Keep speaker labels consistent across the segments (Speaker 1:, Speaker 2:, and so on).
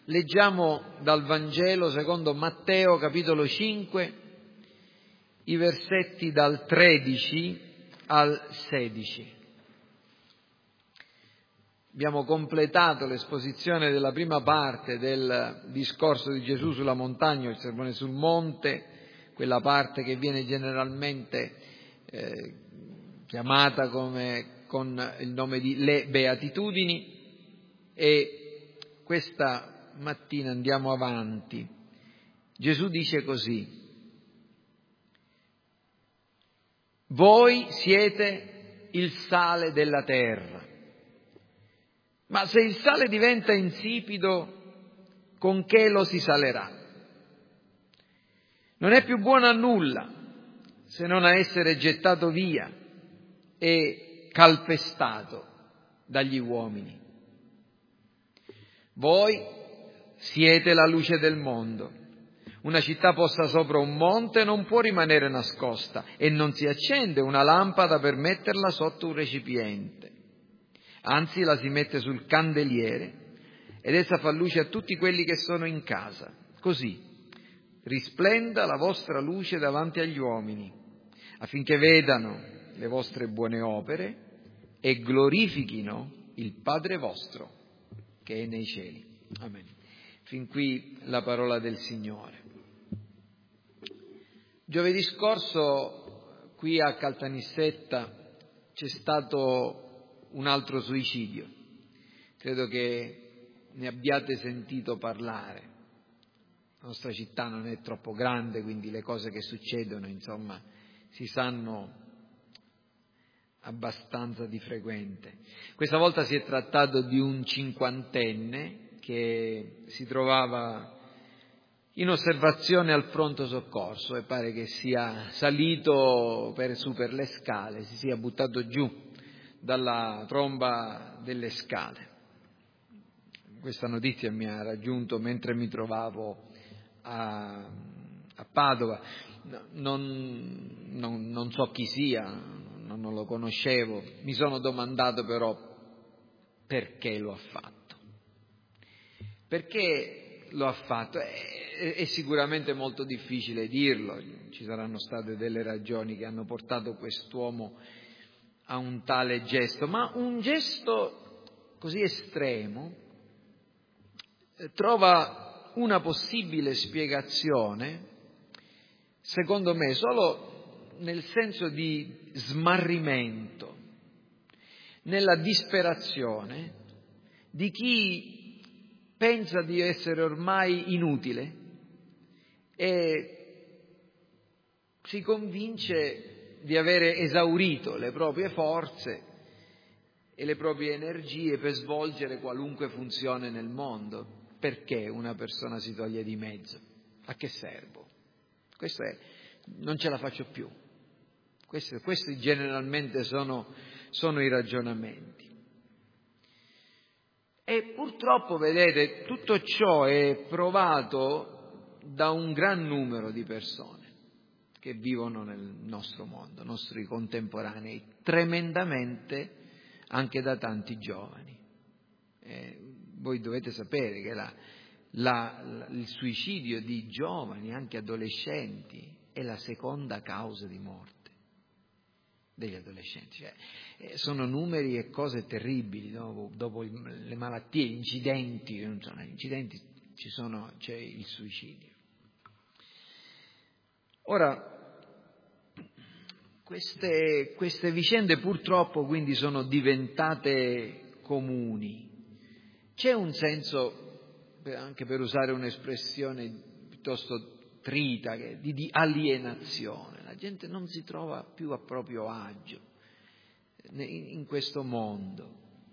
Speaker 1: Leggiamo dal Vangelo secondo Matteo, capitolo 5, i versetti dal 13 al 16. Abbiamo completato l'esposizione della prima parte del discorso di Gesù sulla montagna, il sermone sul monte, quella parte che viene generalmente chiamata con il nome di le Beatitudini, e questa mattina andiamo avanti. Gesù dice così: voi siete il sale della terra, ma se il sale diventa insipido, con che lo si salerà? Non è più buono a nulla, se non a essere gettato via e calpestato dagli uomini. Voi siete la luce del mondo. Una città posta sopra un monte non può rimanere nascosta, e non si accende una lampada per metterla sotto un recipiente. Anzi, la si mette sul candeliere, ed essa fa luce a tutti quelli che sono in casa. Così risplenda la vostra luce davanti agli uomini, affinché vedano le vostre buone opere e glorifichino il Padre vostro che è nei cieli. Amen. Fin qui la parola del Signore. Giovedì scorso qui a Caltanissetta c'è stato un altro suicidio. Credo che ne abbiate sentito parlare. La nostra città non è troppo grande, quindi le cose che succedono, insomma, si sanno abbastanza di frequente. Questa volta si è trattato di un cinquantenne che si trovava in osservazione al pronto soccorso e pare che sia salito su per le scale, si sia buttato giù dalla tromba delle scale. Questa notizia mi ha raggiunto mentre mi trovavo a Padova. Non so chi sia, non lo conoscevo. Mi sono domandato però perché lo ha fatto. Perché lo ha fatto? È sicuramente molto difficile dirlo, ci saranno state delle ragioni che hanno portato quest'uomo a un tale gesto, ma un gesto così estremo trova una possibile spiegazione, secondo me, solo nel senso di smarrimento, nella disperazione di chi pensa di essere ormai inutile e si convince di avere esaurito le proprie forze e le proprie energie per svolgere qualunque funzione nel mondo. Perché una persona si toglie di mezzo? A che servo? Questo è, non ce la faccio più. Questi generalmente sono i ragionamenti. E purtroppo, vedete, tutto ciò è provato da un gran numero di persone che vivono nel nostro mondo, nostri contemporanei, tremendamente anche da tanti giovani. Voi dovete sapere che il suicidio di giovani, anche adolescenti, è la seconda causa di morte degli adolescenti. Sono numeri e cose terribili, dopo le malattie, gli incidenti, c'è il suicidio. Ora, queste vicende purtroppo quindi sono diventate comuni. C'è un senso, anche per usare un'espressione piuttosto trita, di alienazione. La gente non si trova più a proprio agio in questo mondo.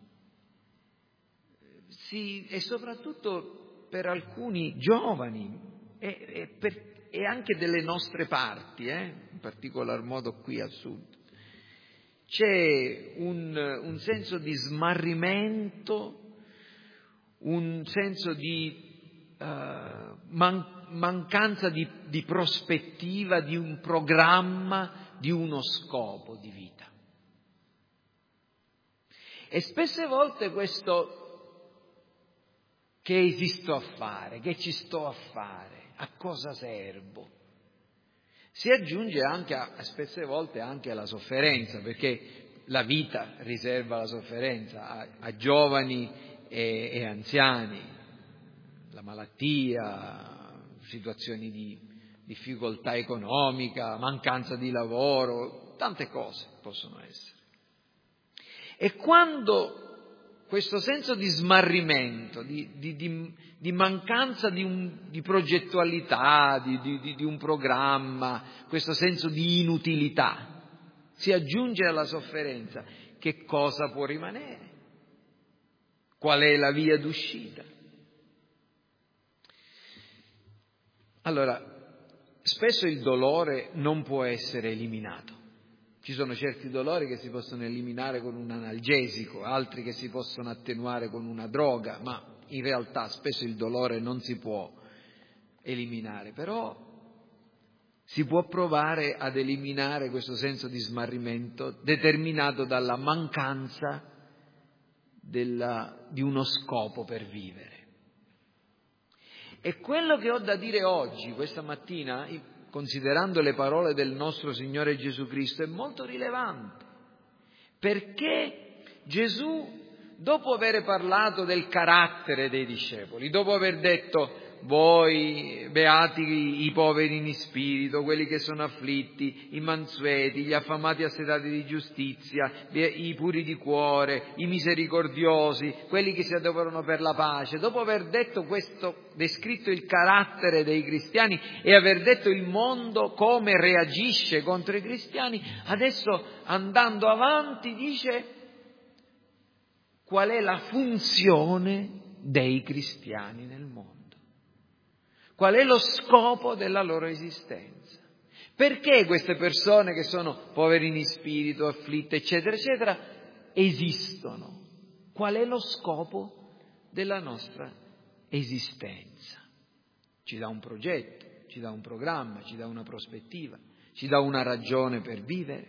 Speaker 1: E soprattutto per alcuni giovani e anche delle nostre parti, in particolar modo qui al sud. C'è un senso di smarrimento, un senso di mancanza di prospettiva, di un programma, di uno scopo di vita. E spesse volte questo che esisto a fare, che ci sto a fare, a cosa servo. Si aggiunge anche spesse volte anche alla sofferenza, perché la vita riserva la sofferenza a giovani e anziani, la malattia, situazioni di difficoltà economica, mancanza di lavoro, tante cose possono essere. E quando questo senso di smarrimento, di mancanza di progettualità, di un programma, questo senso di inutilità si aggiunge alla sofferenza, che cosa può rimanere? Qual è la via d'uscita? Allora, spesso il dolore non può essere eliminato. Ci sono certi dolori che si possono eliminare con un analgesico, altri che si possono attenuare con una droga, ma in realtà spesso il dolore non si può eliminare, però si può provare ad eliminare questo senso di smarrimento determinato dalla mancanza di uno scopo per vivere. E quello che ho da dire oggi, questa mattina, considerando le parole del nostro Signore Gesù Cristo, è molto rilevante, perché Gesù, dopo aver parlato del carattere dei discepoli, dopo aver detto voi beati i poveri in spirito, quelli che sono afflitti, i mansueti, gli affamati e assetati di giustizia, i puri di cuore, i misericordiosi, quelli che si adoperano per la pace, dopo aver detto questo, descritto il carattere dei cristiani e aver detto il mondo come reagisce contro i cristiani, adesso andando avanti dice qual è la funzione dei cristiani nel mondo. Qual è lo scopo della loro esistenza? Perché queste persone che sono poveri in spirito, afflitte, eccetera, eccetera, esistono? Qual è lo scopo della nostra esistenza? Ci dà un progetto, ci dà un programma, ci dà una prospettiva, ci dà una ragione per vivere.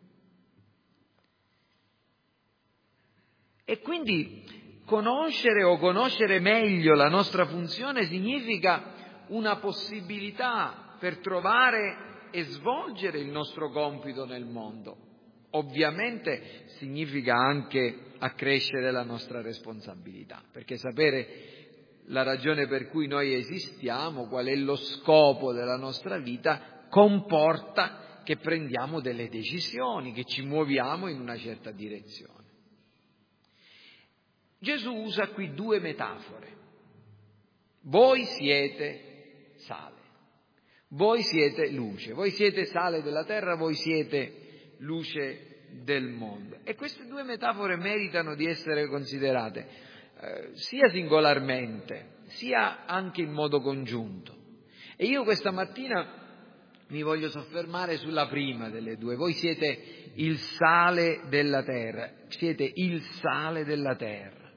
Speaker 1: E quindi conoscere meglio la nostra funzione significa una possibilità per trovare e svolgere il nostro compito nel mondo. Ovviamente significa anche accrescere la nostra responsabilità, perché sapere la ragione per cui noi esistiamo, qual è lo scopo della nostra vita, comporta che prendiamo delle decisioni, che ci muoviamo in una certa direzione. Gesù usa qui due metafore. Voi siete sale, voi siete luce, voi siete sale della terra, voi siete luce del mondo. E queste due metafore meritano di essere considerate sia singolarmente, sia anche in modo congiunto. E io questa mattina mi voglio soffermare sulla prima delle due. Voi siete il sale della terra, siete il sale della terra.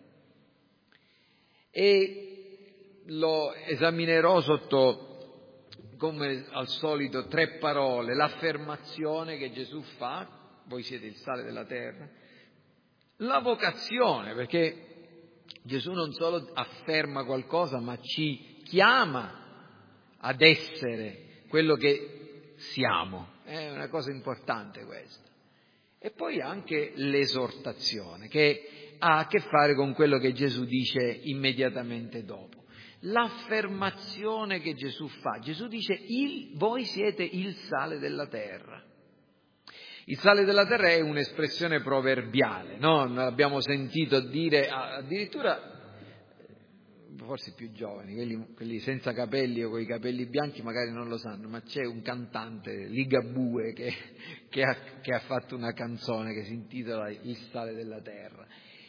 Speaker 1: E lo esaminerò sotto, come al solito, tre parole: l'affermazione che Gesù fa, voi siete il sale della terra, la vocazione, perché Gesù non solo afferma qualcosa, ma ci chiama ad essere quello che siamo, è una cosa importante questa. E poi anche l'esortazione, che ha a che fare con quello che Gesù dice immediatamente dopo. L'affermazione che Gesù fa, Gesù dice voi siete il sale della terra. Il sale della terra è un'espressione proverbiale, no? L'abbiamo sentito dire addirittura, forse i più giovani, quelli senza capelli o con i capelli bianchi magari non lo sanno, ma c'è un cantante, Ligabue, che ha fatto una canzone che si intitola Il sale della terra,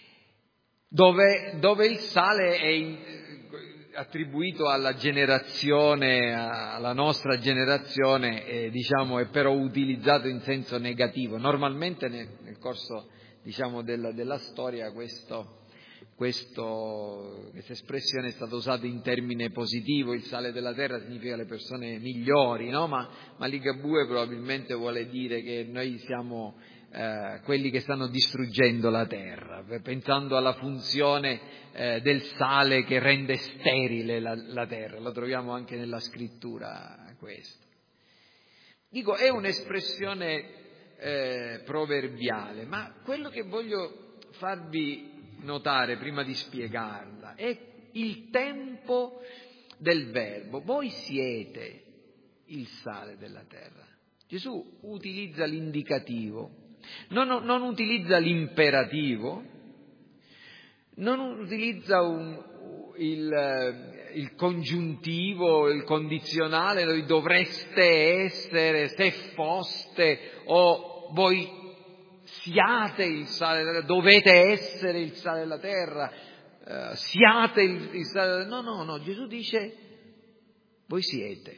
Speaker 1: dove il sale è attribuito alla generazione, alla nostra generazione, diciamo, è però utilizzato in senso negativo. Normalmente nel corso, diciamo, della storia questa espressione è stata usata in termine positivo. Il sale della terra significa le persone migliori, no? Ma Ligabue probabilmente vuole dire che noi siamo quelli che stanno distruggendo la terra, pensando alla funzione del sale che rende sterile la terra. Lo troviamo anche nella scrittura questo. Dico, è un'espressione proverbiale, ma quello che voglio farvi notare prima di spiegarla è il tempo del verbo. Voi siete il sale della terra. Gesù utilizza l'indicativo, non utilizza l'imperativo, non utilizza il congiuntivo, il condizionale, voi dovreste essere, se foste, o voi siate il sale della terra, dovete essere il sale della terra, siate il sale della terra. No, Gesù dice voi siete.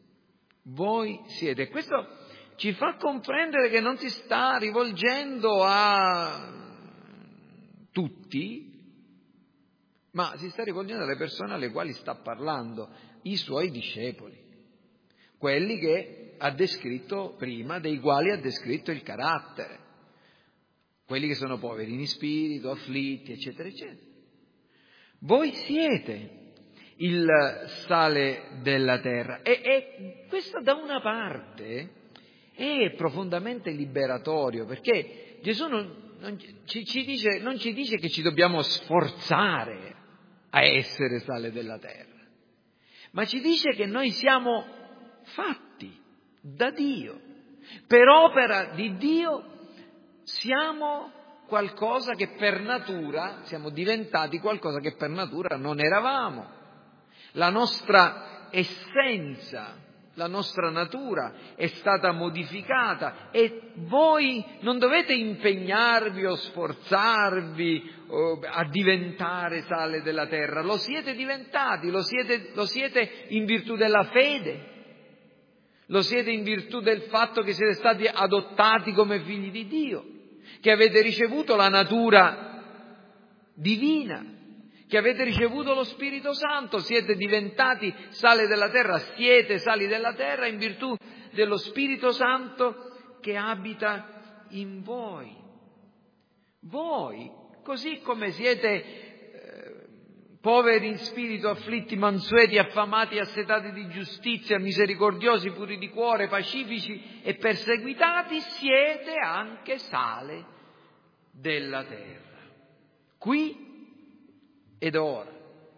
Speaker 1: Questo ci fa comprendere che non si sta rivolgendo a tutti, ma si sta rivolgendo alle persone alle quali sta parlando, i suoi discepoli, quelli che ha descritto prima, dei quali ha descritto il carattere, quelli che sono poveri in spirito, afflitti, eccetera, eccetera. Voi siete il sale della terra e questo da una parte è profondamente liberatorio, perché Gesù non ci dice che ci dobbiamo sforzare a essere sale della terra, ma ci dice che noi siamo fatti da Dio, per opera di Dio siamo qualcosa che per natura, siamo diventati qualcosa che per natura non eravamo. La nostra essenza, la nostra natura è stata modificata e voi non dovete impegnarvi o sforzarvi a diventare sale della terra, lo siete diventati, lo siete in virtù della fede, lo siete in virtù del fatto che siete stati adottati come figli di Dio, che avete ricevuto la natura divina, che avete ricevuto lo Spirito Santo, siete diventati sale della terra, siete sali della terra in virtù dello Spirito Santo che abita in voi. Voi, così come siete poveri in spirito, afflitti, mansueti, affamati, assetati di giustizia, misericordiosi, puri di cuore, pacifici e perseguitati, siete anche sale della terra. Qui ed ora.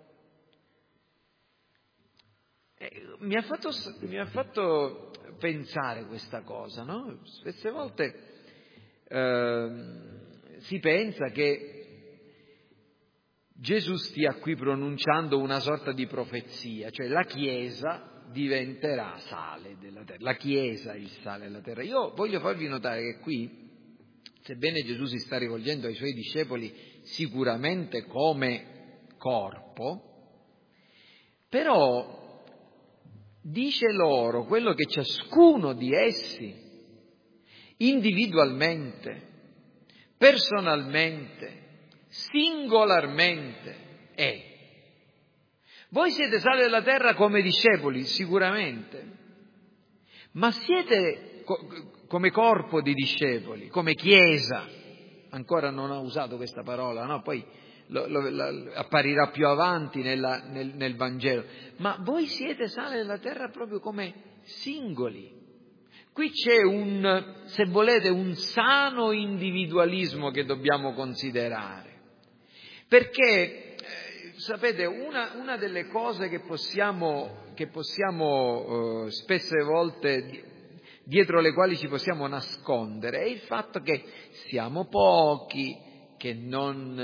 Speaker 1: Mi ha fatto pensare questa cosa, no? Spesse volte si pensa che Gesù stia qui pronunciando una sorta di profezia, cioè la Chiesa diventerà sale della terra, la Chiesa è il sale della terra. Io voglio farvi notare che qui, sebbene Gesù si sta rivolgendo ai suoi discepoli sicuramente come corpo, però dice loro quello che ciascuno di essi individualmente, personalmente, singolarmente è. Voi siete sale della terra come discepoli, sicuramente, ma siete come corpo di discepoli, come Chiesa. Ancora non ho usato questa parola, no? Poi apparirà più avanti nel Vangelo, ma voi siete sale della terra proprio come singoli. Qui c'è se volete, un sano individualismo che dobbiamo considerare, perché sapete, una delle cose che possiamo spesse volte, dietro le quali ci possiamo nascondere, è il fatto che siamo pochi, che non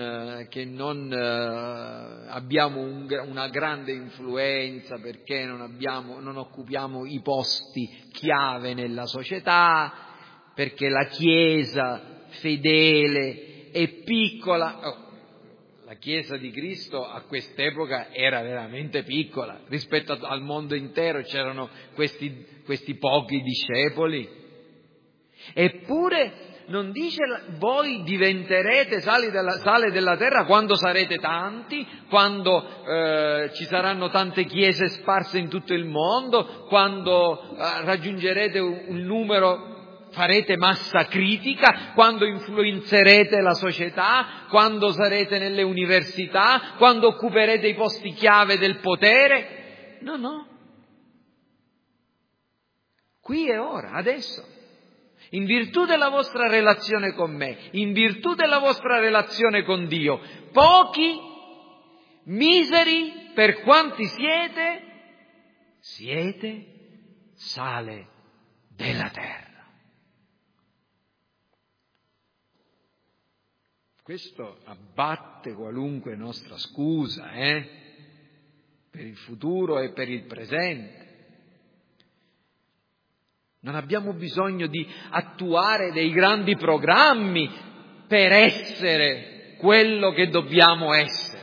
Speaker 1: abbiamo una grande influenza perché non occupiamo i posti chiave nella società, perché la Chiesa fedele è piccola. La Chiesa di Cristo a quest'epoca era veramente piccola, rispetto al mondo intero c'erano questi pochi discepoli. Eppure non dice voi diventerete sale della terra quando sarete tanti, quando ci saranno tante chiese sparse in tutto il mondo, quando raggiungerete un numero farete massa critica, quando influenzerete la società, quando sarete nelle università, quando occuperete i posti chiave del potere. No. Qui e ora, adesso. In virtù della vostra relazione con me, in virtù della vostra relazione con Dio, pochi, miseri, per quanti siete sale della terra. Questo abbatte qualunque nostra scusa, per il futuro e per il presente. Non abbiamo bisogno di attuare dei grandi programmi per essere quello che dobbiamo essere.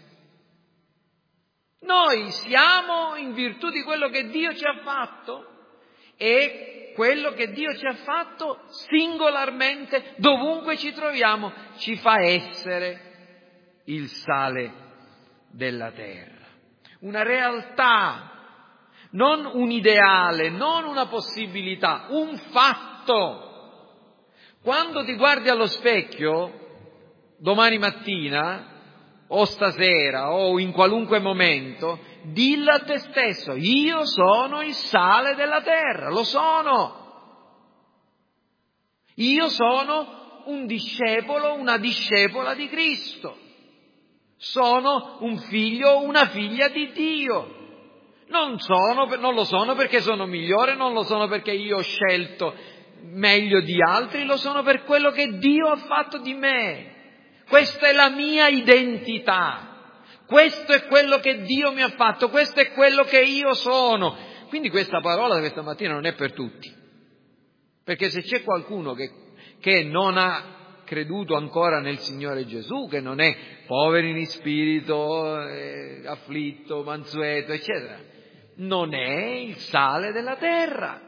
Speaker 1: Noi siamo in virtù di quello che Dio ci ha fatto, e quello che Dio ci ha fatto singolarmente, dovunque ci troviamo, ci fa essere il sale della terra. Una realtà, non un ideale, non una possibilità, un fatto. Quando ti guardi allo specchio, domani mattina, o stasera, o in qualunque momento, dillo a te stesso: io sono il sale della terra, lo sono. Io sono un discepolo, una discepola di Cristo. Sono un figlio o una figlia di Dio. Non lo sono perché sono migliore, non lo sono perché io ho scelto meglio di altri, lo sono per quello che Dio ha fatto di me. Questa è la mia identità. Questo è quello che Dio mi ha fatto, questo è quello che io sono. Quindi questa parola questa mattina non è per tutti. Perché se c'è qualcuno che non ha creduto ancora nel Signore Gesù, che non è povero in spirito, afflitto, mansueto, eccetera, non è il sale della terra,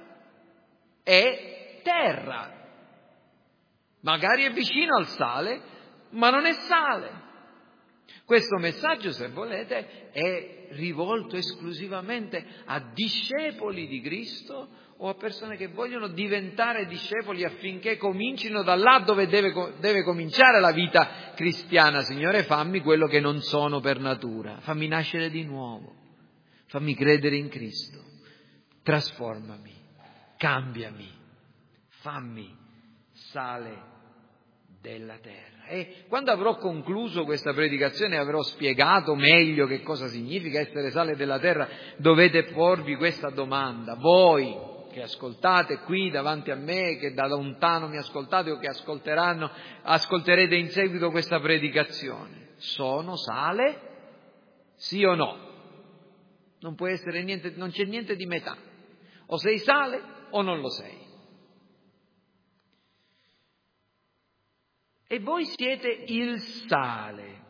Speaker 1: è terra. Magari è vicino al sale, ma non è sale. Questo messaggio, se volete, è rivolto esclusivamente a discepoli di Cristo o a persone che vogliono diventare discepoli affinché comincino da là dove deve cominciare la vita cristiana. Signore, fammi quello che non sono per natura, fammi nascere di nuovo, fammi credere in Cristo, trasformami, cambiami, fammi sale della terra. E quando avrò concluso questa predicazione e avrò spiegato meglio che cosa significa essere sale della terra, dovete porvi questa domanda. Voi che ascoltate qui davanti a me, che da lontano mi ascoltate o che ascolterete in seguito questa predicazione: sono sale? Sì o no? Non può essere niente, non c'è niente di metà. O sei sale o non lo sei. E voi siete il sale.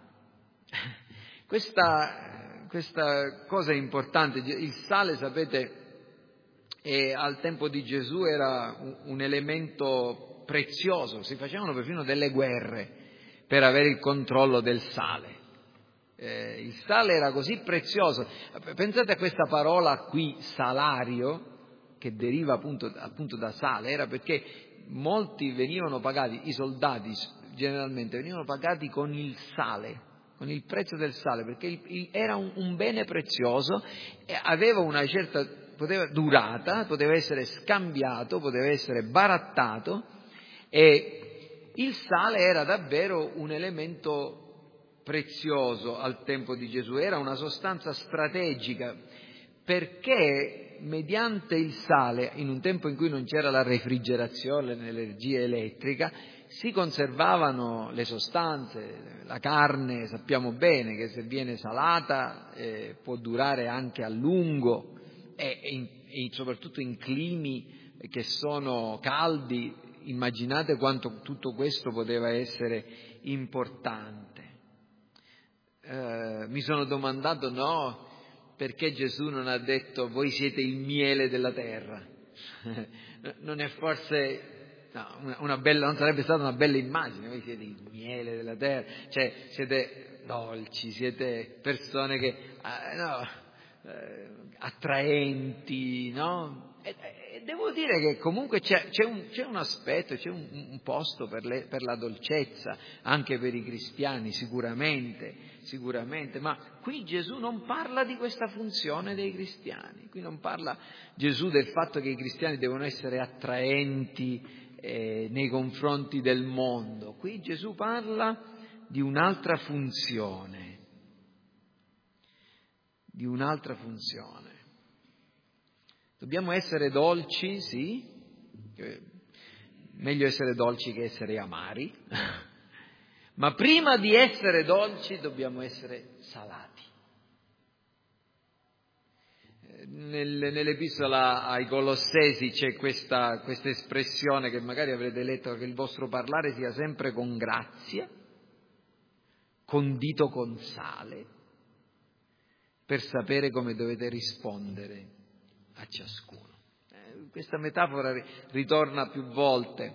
Speaker 1: Questa cosa è importante. Il sale, sapete, al tempo di Gesù era un elemento prezioso. Si facevano perfino delle guerre per avere il controllo del sale. Il sale era così prezioso. Pensate a questa parola qui, salario, che deriva appunto da sale. Era perché molti venivano pagati, i soldati generalmente venivano pagati con il sale, con il prezzo del sale, perché era un bene prezioso, aveva una certa durata, poteva essere scambiato, poteva essere barattato, e il sale era davvero un elemento prezioso al tempo di Gesù, era una sostanza strategica, perché mediante il sale, in un tempo in cui non c'era la refrigerazione, l'energia elettrica, si conservavano le sostanze. La carne sappiamo bene che se viene salata può durare anche a lungo e soprattutto in climi che sono caldi. Immaginate quanto tutto questo poteva essere importante. Mi sono domandato, perché Gesù non ha detto voi siete il miele della terra? Non è forse non sarebbe stata una bella immagine, voi siete il miele della terra, cioè siete dolci, siete persone che attraenti, no? Ed devo dire che comunque c'è un aspetto, c'è un posto per la dolcezza, anche per i cristiani, sicuramente, ma qui Gesù non parla di questa funzione dei cristiani, qui non parla Gesù del fatto che i cristiani devono essere attraenti nei confronti del mondo, qui Gesù parla di un'altra funzione. Dobbiamo essere dolci, sì, meglio essere dolci che essere amari, ma prima di essere dolci dobbiamo essere salati. Nell'epistola ai Colossesi c'è questa espressione che magari avrete letto, che il vostro parlare sia sempre con grazia, condito con sale, per sapere come dovete rispondere a ciascuno. Questa metafora ritorna più volte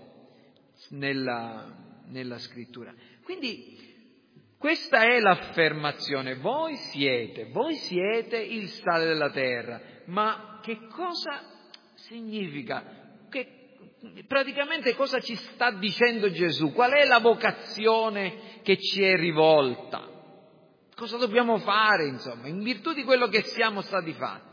Speaker 1: nella scrittura. Quindi questa è l'affermazione: voi siete il sale della terra. Ma che cosa significa? Praticamente cosa ci sta dicendo Gesù? Qual è la vocazione che ci è rivolta? Cosa dobbiamo fare, insomma, in virtù di quello che siamo stati fatti?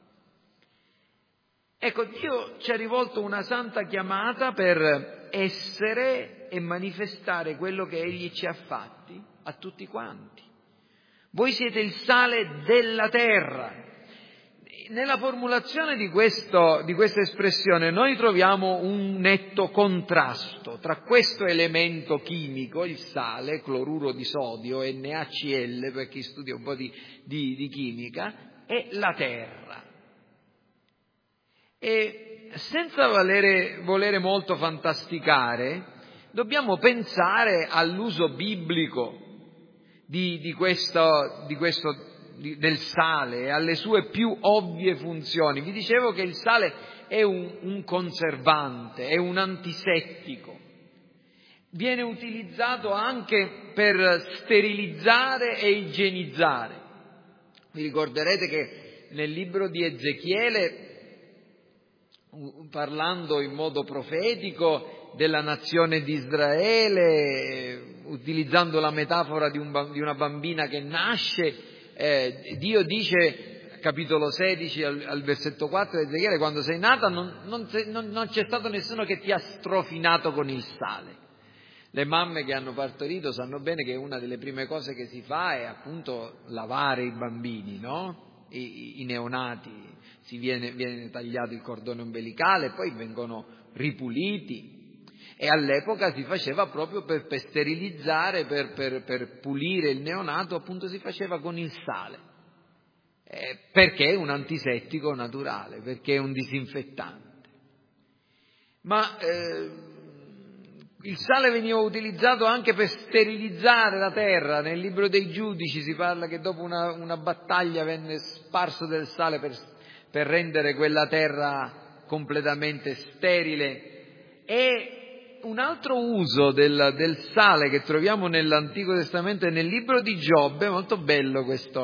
Speaker 1: Ecco, Dio ci ha rivolto una santa chiamata per essere e manifestare quello che Egli ci ha fatti a tutti quanti. Voi siete il sale della terra. Nella formulazione di questa espressione noi troviamo un netto contrasto tra questo elemento chimico, il sale, cloruro di sodio, NaCl, per chi studia un po' di chimica, e la terra. E senza volere molto fantasticare, dobbiamo pensare all'uso biblico del sale e alle sue più ovvie funzioni. Vi dicevo che il sale è un conservante, è un antisettico. Viene utilizzato anche per sterilizzare e igienizzare. Vi ricorderete che nel libro di Ezechiele, parlando in modo profetico della nazione di Israele, utilizzando la metafora di una bambina che nasce, Dio dice, capitolo 16 al versetto 4 di Ezechiele: quando sei nata non c'è stato nessuno che ti ha strofinato con il sale. Le mamme che hanno partorito sanno bene che una delle prime cose che si fa è appunto lavare i bambini, no? I neonati. Viene tagliato il cordone ombelicale e poi vengono ripuliti. E all'epoca si faceva proprio per sterilizzare, per pulire il neonato, appunto si faceva con il sale, perché è un antisettico naturale, perché è un disinfettante. Ma il sale veniva utilizzato anche per sterilizzare la terra. Nel libro dei Giudici si parla che dopo una battaglia venne sparso del sale per rendere quella terra completamente sterile. E un altro uso del sale che troviamo nell'Antico Testamento è nel libro di Giobbe. È molto bello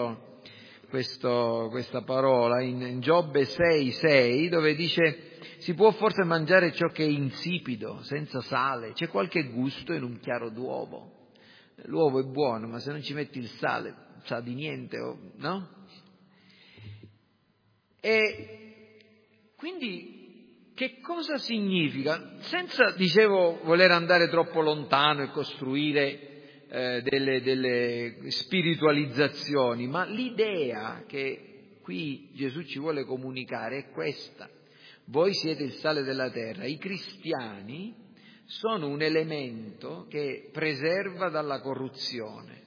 Speaker 1: questa parola in Giobbe 6,6, dove dice: si può forse mangiare ciò che è insipido, senza sale? C'è qualche gusto in un chiaro d'uovo? L'uovo è buono, ma se non ci metti il sale, sa di niente, no? E quindi che cosa significa? Senza, dicevo, voler andare troppo lontano e costruire delle spiritualizzazioni, ma l'idea che qui Gesù ci vuole comunicare è questa: voi siete il sale della terra. I cristiani sono un elemento che preserva dalla corruzione,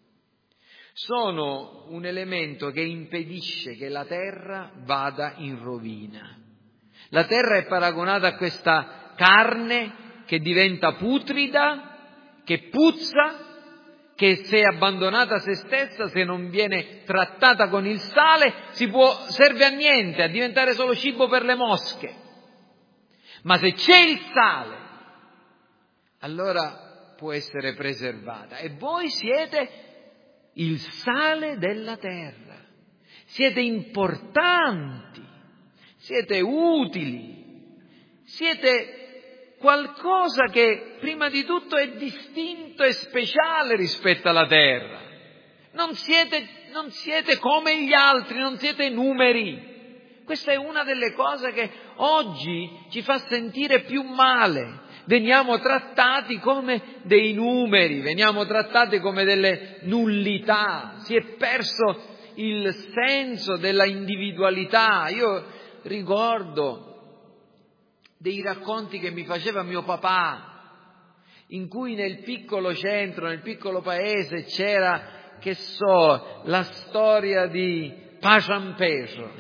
Speaker 1: sono un elemento che impedisce che la terra vada in rovina. La terra è paragonata a questa carne che diventa putrida, che puzza, che se abbandonata a se stessa, se non viene trattata con il sale, serve a niente, a diventare solo cibo per le mosche. Ma se c'è il sale, allora può essere preservata. E voi siete il sale della terra, siete importanti, siete utili, siete qualcosa che prima di tutto è distinto e speciale rispetto alla terra. Non siete come gli altri, non siete numeri. Questa è una delle cose che oggi ci fa sentire più male. Veniamo trattati come dei numeri, veniamo trattati come delle nullità. Si è perso il senso della individualità. Io ricordo dei racconti che mi faceva mio papà, in cui nel piccolo centro, nel piccolo paese c'era, che so, la storia di Pacianpeso,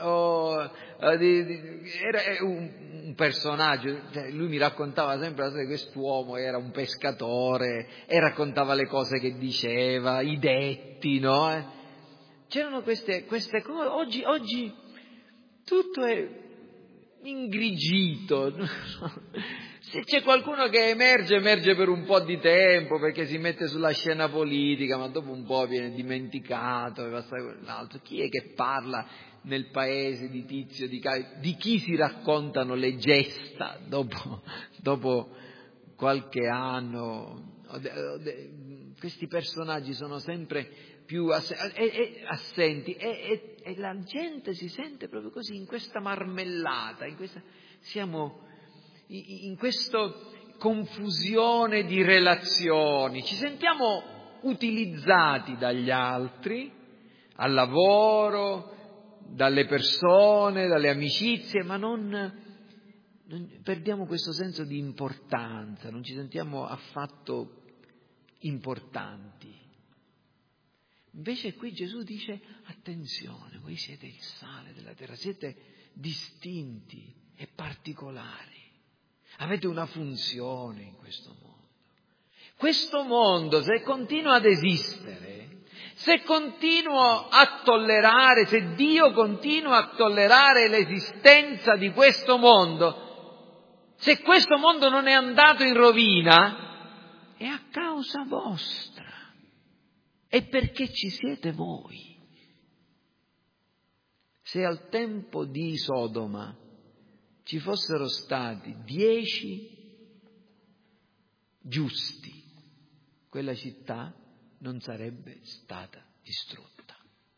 Speaker 1: era un personaggio, cioè lui mi raccontava sempre che quest'uomo era un pescatore e raccontava le cose che diceva, i detti, no? C'erano queste cose, oggi tutto è ingrigito. Se c'è qualcuno che emerge per un po' di tempo, perché si mette sulla scena politica, ma dopo un po' viene dimenticato, e basta quell'altro. Chi è che parla nel paese di Tizio, di Caio? Di chi si raccontano le gesta dopo qualche anno? Questi personaggi sono sempre più assenti e la gente si sente proprio così, in questa marmellata, siamo in questa confusione di relazioni, ci sentiamo utilizzati dagli altri, al lavoro, dalle persone, dalle amicizie, ma non perdiamo questo senso di importanza, non ci sentiamo affatto importanti. Invece qui Gesù dice: attenzione, voi siete il sale della terra, siete distinti e particolari. Avete una funzione in questo mondo. Questo mondo, se continua ad esistere, se continua a tollerare, se Dio continua a tollerare l'esistenza di questo mondo, se questo mondo non è andato in rovina, è a causa vostra. È perché ci siete voi. Se al tempo di Sodoma ci fossero stati 10 giusti, quella città non sarebbe stata distrutta.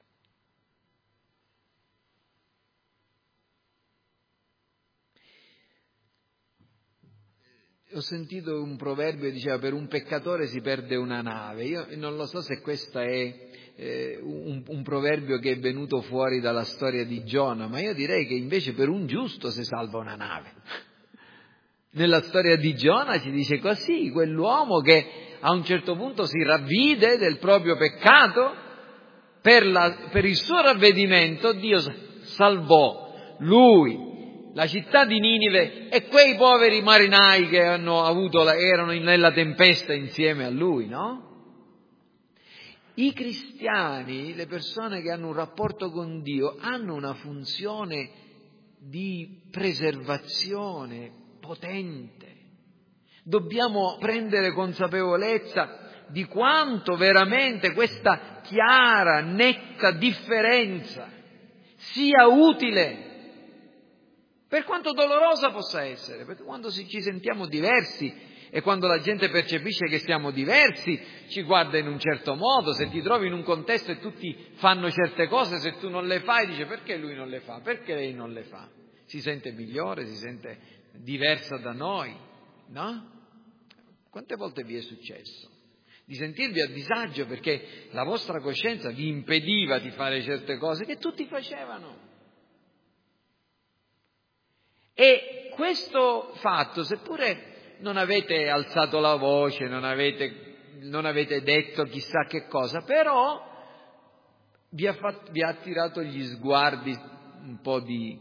Speaker 1: Ho sentito un proverbio che diceva: per un peccatore si perde una nave. Io non lo so se questo è un proverbio che è venuto fuori dalla storia di Giona, ma io direi che invece per un giusto si salva una nave. Nella storia di Giona ci dice così: quell'uomo che a un certo punto si ravvide del proprio peccato, per il suo ravvedimento Dio salvò lui, la città di Ninive e quei poveri marinai che erano nella tempesta insieme a lui, no? I cristiani, le persone che hanno un rapporto con Dio, hanno una funzione di preservazione potente. Dobbiamo prendere consapevolezza di quanto veramente questa chiara, netta differenza sia utile, per quanto dolorosa possa essere, perché quando ci sentiamo diversi e quando la gente percepisce che siamo diversi, ci guarda in un certo modo. Se ti trovi in un contesto e tutti fanno certe cose, se tu non le fai, dice: perché lui non le fa? Perché lei non le fa? Si sente migliore, si sente diversa da noi, no? Quante volte vi è successo di sentirvi a disagio perché la vostra coscienza vi impediva di fare certe cose che tutti facevano? E questo fatto, seppure non avete alzato la voce, non avete detto chissà che cosa, però vi ha attirato gli sguardi, un po' di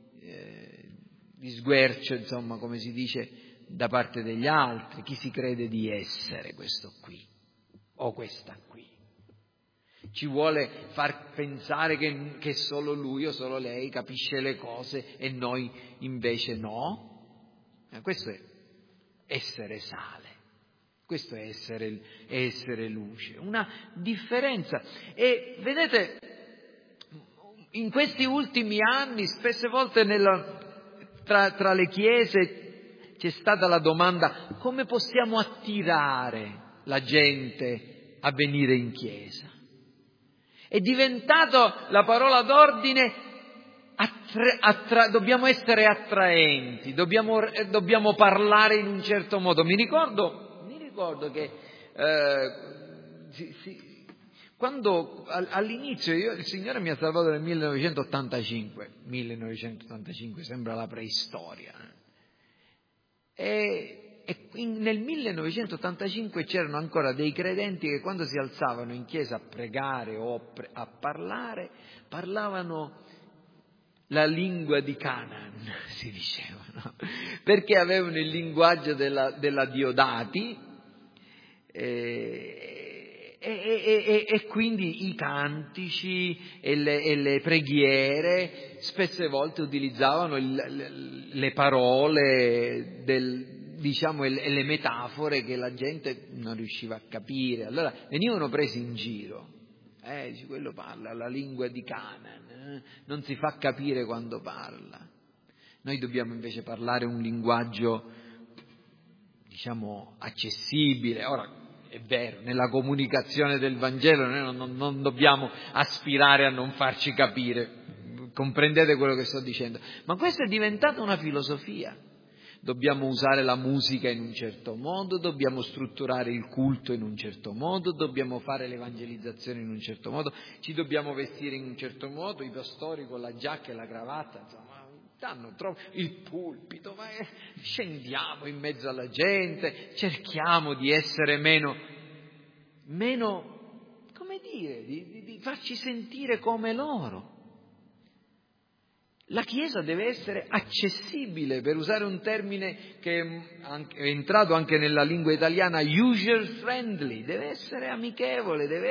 Speaker 1: sguercio, insomma, come si dice, da parte degli altri. Chi si crede di essere questo qui o questa qui? Ci vuole far pensare che solo lui o solo lei capisce le cose e noi invece no? Questo è essere sale, questo è essere luce, una differenza. E vedete, in questi ultimi anni, spesse volte tra le chiese c'è stata la domanda: come possiamo attirare la gente a venire in chiesa? È diventato la parola d'ordine: dobbiamo essere attraenti, dobbiamo parlare in un certo modo. Mi ricordo che quando all'inizio il Signore mi ha salvato nel 1985 sembra la preistoria, e nel 1985 c'erano ancora dei credenti che quando si alzavano in chiesa a pregare o a parlare, parlavano la lingua di Canaan, si diceva, no? Perché avevano il linguaggio della Diodati, e quindi i cantici e le preghiere spesse volte utilizzavano le parole e le metafore che la gente non riusciva a capire. Allora venivano presi in giro. Quello parla la lingua di Canaan, non si fa capire quando parla. Noi dobbiamo invece parlare un linguaggio, accessibile. Ora, è vero, nella comunicazione del Vangelo noi non dobbiamo aspirare a non farci capire, comprendete quello che sto dicendo, ma questa è diventata una filosofia. Dobbiamo usare la musica in un certo modo, dobbiamo strutturare il culto in un certo modo, dobbiamo fare l'evangelizzazione in un certo modo, ci dobbiamo vestire in un certo modo, i pastori con la giacca e la cravatta, insomma, il pulpito, ma scendiamo in mezzo alla gente, cerchiamo di essere meno, come dire, di farci sentire come loro. La Chiesa deve essere accessibile, per usare un termine che è entrato anche nella lingua italiana, user friendly, deve essere amichevole, deve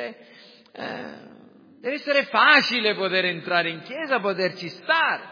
Speaker 1: essere facile poter entrare in Chiesa, poterci stare.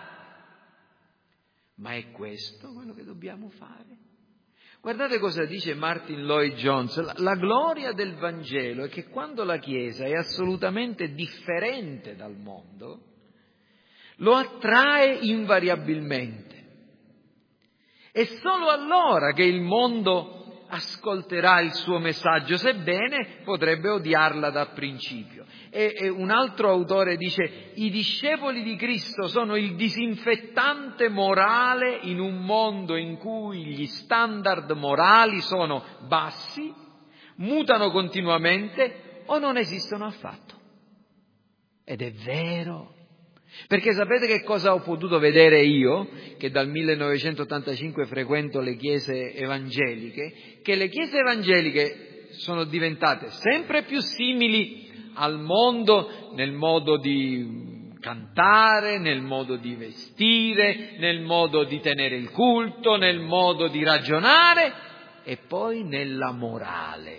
Speaker 1: Ma è questo quello che dobbiamo fare? Guardate cosa dice Martin Lloyd-Jones. La gloria del Vangelo è che quando la Chiesa è assolutamente differente dal mondo, lo attrae invariabilmente. È solo allora che il mondo ascolterà il suo messaggio, sebbene potrebbe odiarla da principio. E un altro autore dice: i discepoli di Cristo sono il disinfettante morale in un mondo in cui gli standard morali sono bassi, mutano continuamente o non esistono affatto. Ed è vero. Perché sapete che cosa ho potuto vedere io, che dal 1985 frequento le chiese evangeliche? Che le chiese evangeliche sono diventate sempre più simili al mondo nel modo di cantare, nel modo di vestire, nel modo di tenere il culto, nel modo di ragionare e poi nella morale.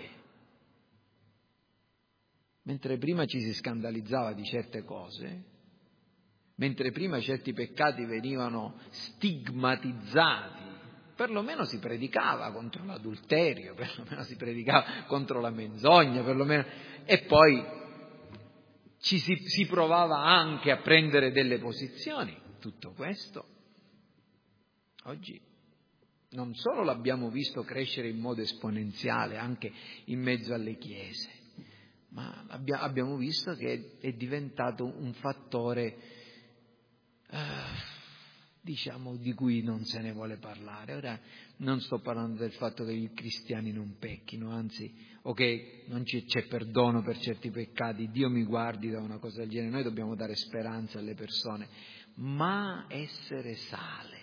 Speaker 1: Mentre prima ci si scandalizzava di certe cose, mentre prima certi peccati venivano stigmatizzati, perlomeno si predicava contro l'adulterio, perlomeno si predicava contro la menzogna, perlomeno, e poi si provava anche a prendere delle posizioni. Tutto questo oggi non solo l'abbiamo visto crescere in modo esponenziale anche in mezzo alle chiese, ma abbiamo visto che è diventato un fattore di cui non se ne vuole parlare. Ora non sto parlando del fatto che i cristiani non pecchino, anzi, o che non c'è perdono per certi peccati, Dio mi guardi da una cosa del genere. Noi dobbiamo dare speranza alle persone, ma essere sale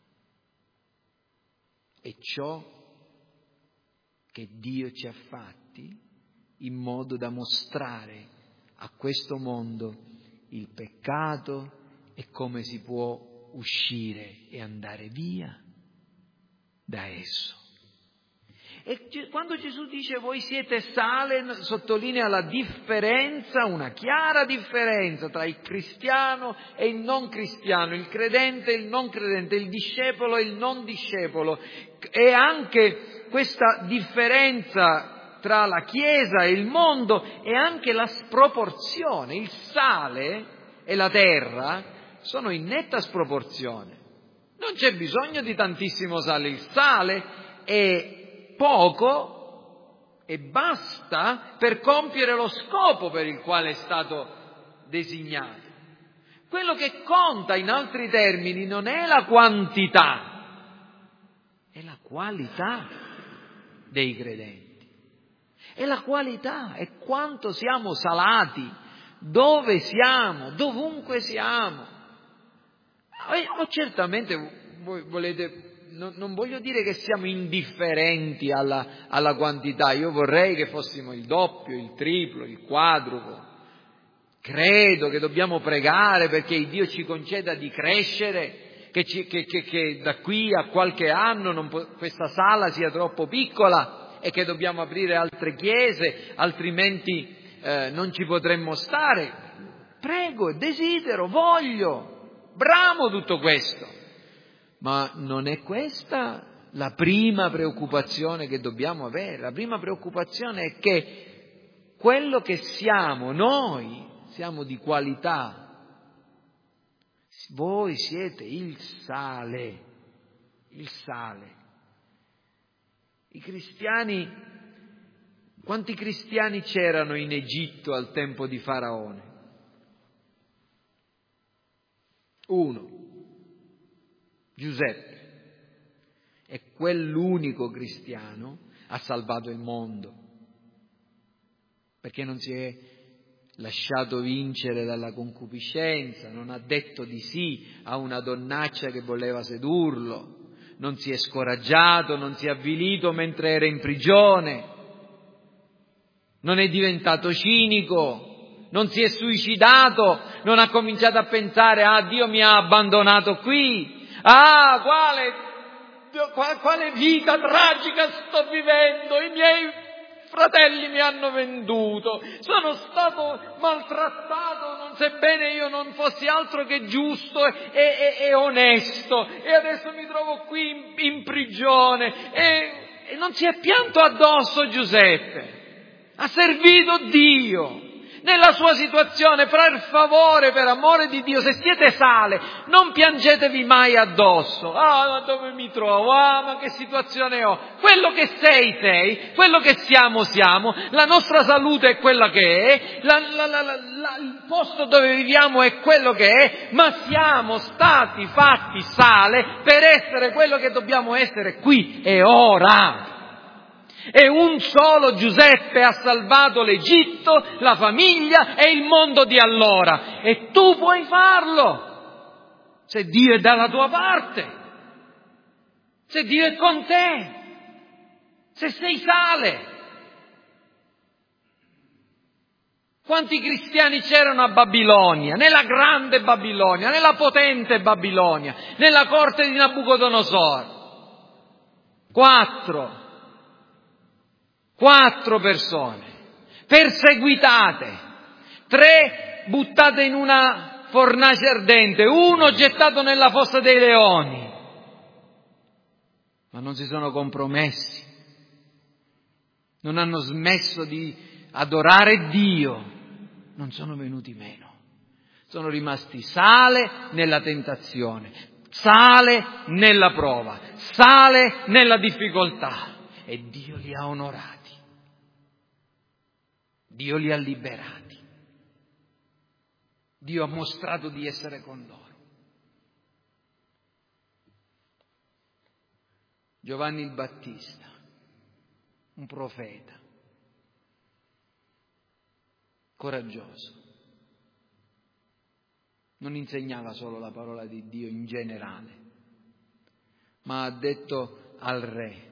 Speaker 1: è ciò che Dio ci ha fatti in modo da mostrare a questo mondo il peccato e come si può uscire e andare via da esso. E quando Gesù dice voi siete sale, sottolinea la differenza, una chiara differenza tra il cristiano e il non cristiano, il credente e il non credente, il discepolo e il non discepolo. E anche questa differenza tra la Chiesa e il mondo è anche la sproporzione. Il sale e la terra sono in netta sproporzione. Non c'è bisogno di tantissimo sale, il sale è poco e basta per compiere lo scopo per il quale è stato designato. Quello che conta, in altri termini, non è la quantità, è la qualità dei credenti. È la qualità, è quanto siamo salati, dove siamo, dovunque siamo. O certamente voi volete, non voglio dire che siamo indifferenti alla quantità, io vorrei che fossimo il doppio, il triplo, il quadruplo. Credo che dobbiamo pregare perché Dio ci conceda di crescere, che da qui a qualche anno questa sala sia troppo piccola e che dobbiamo aprire altre chiese, altrimenti non ci potremmo stare. Prego, desidero, voglio, bramo tutto questo. Ma non è questa la prima preoccupazione che dobbiamo avere. La prima preoccupazione è che quello che siamo noi, siamo di qualità. Voi siete il sale, il sale. I cristiani, quanti cristiani c'erano in Egitto al tempo di Faraone? Uno, Giuseppe. E quell'unico cristiano ha salvato il mondo, perché non si è lasciato vincere dalla concupiscenza, non ha detto di sì a una donnaccia che voleva sedurlo, non si è scoraggiato, non si è avvilito mentre era in prigione, non è diventato cinico, non si è suicidato, non ha cominciato a pensare Dio mi ha abbandonato qui, quale vita tragica sto vivendo, i miei fratelli mi hanno venduto, sono stato maltrattato, sebbene io non fossi altro che giusto e onesto, e adesso mi trovo qui in prigione, e non si è pianto addosso Giuseppe, ha servito Dio. Nella sua situazione, per favore, per amore di Dio, se siete sale, non piangetevi mai addosso. Ma dove mi trovo? Ma che situazione ho? Quello che sei, quello che siamo, la nostra salute è quella che è, il posto dove viviamo è quello che è, ma siamo stati fatti sale per essere quello che dobbiamo essere qui e ora. E un solo Giuseppe ha salvato l'Egitto, la famiglia e il mondo di allora. E tu puoi farlo, se Dio è dalla tua parte, se Dio è con te, se sei sale. Quanti cristiani c'erano a Babilonia, nella grande Babilonia, nella potente Babilonia, nella corte di Nabucodonosor? 4 persone, perseguitate, 3 buttate in una fornace ardente, 1 gettato nella fossa dei leoni. Ma non si sono compromessi, non hanno smesso di adorare Dio, non sono venuti meno, sono rimasti sale nella tentazione, sale nella prova, sale nella difficoltà, e Dio li ha onorati. Dio li ha liberati. Dio ha mostrato di essere con loro. Giovanni il Battista, un profeta, coraggioso, non insegnava solo la parola di Dio in generale, ma ha detto al re: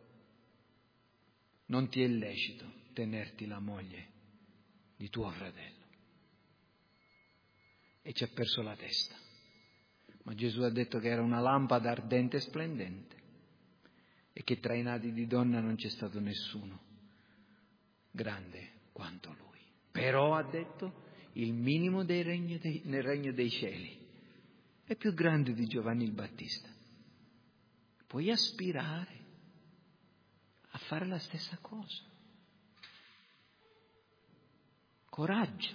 Speaker 1: non ti è lecito tenerti la moglie di tuo fratello. E ci ha perso la testa. Ma Gesù ha detto che era una lampada ardente e splendente e che tra i nati di donna non c'è stato nessuno grande quanto lui. Però ha detto: il minimo nel regno dei cieli è più grande di Giovanni il Battista. Puoi aspirare a fare la stessa cosa. Coraggio.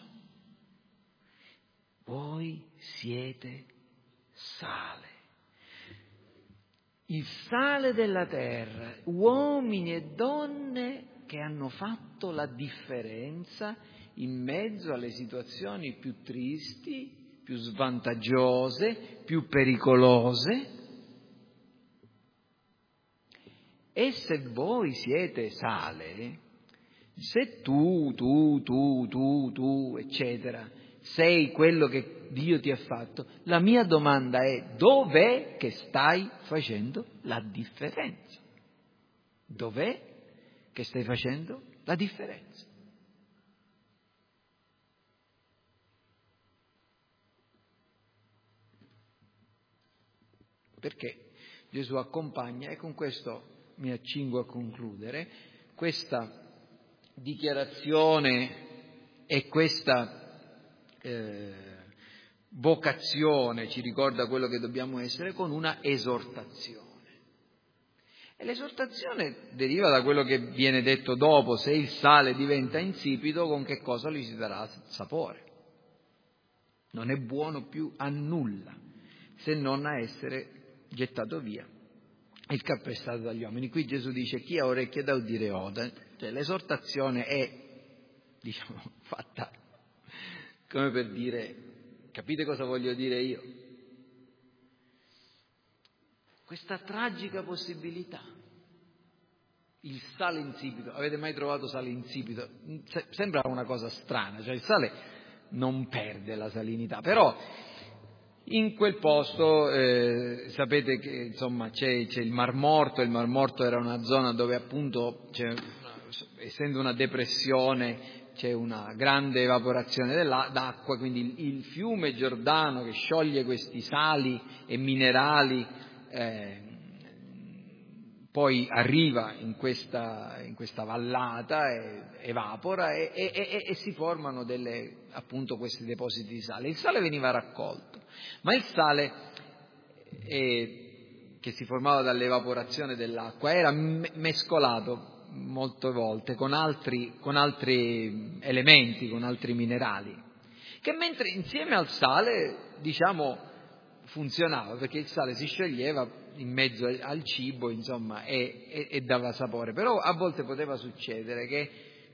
Speaker 1: Voi siete sale. il sale della terra, uomini e donne che hanno fatto la differenza in mezzo alle situazioni più tristi, più svantaggiose, più pericolose. E se voi siete sale, se tu, eccetera, sei quello che Dio ti ha fatto, la mia domanda è: dov'è che stai facendo la differenza? Dov'è che stai facendo la differenza? Perché Gesù accompagna, e con questo mi accingo a concludere, questa dichiarazione e questa vocazione, ci ricorda quello che dobbiamo essere, con una esortazione. E l'esortazione deriva da quello che viene detto dopo: se il sale diventa insipido, con che cosa gli si darà sapore? Non è buono più a nulla, se non a essere gettato via e calpestato dagli uomini. Qui Gesù dice: chi ha orecchie da udire oda. Cioè, l'esortazione è, fatta come per dire: capite cosa voglio dire io? Questa tragica possibilità, il sale insipido. Avete mai trovato sale insipido? Sembra una cosa strana, cioè il sale non perde la salinità, però in quel posto sapete che insomma c'è il Mar Morto. Il Mar Morto era una zona dove appunto essendo una depressione c'è una grande evaporazione d'acqua, quindi il fiume Giordano che scioglie questi sali e minerali poi arriva in questa vallata, evapora e si formano appunto questi depositi di sale. Il sale veniva raccolto, ma il sale che si formava dall'evaporazione dell'acqua era mescolato molte volte con altri elementi, con altri minerali, che mentre insieme al sale, funzionava, perché il sale si scioglieva in mezzo al cibo, insomma, e dava sapore. Però a volte poteva succedere che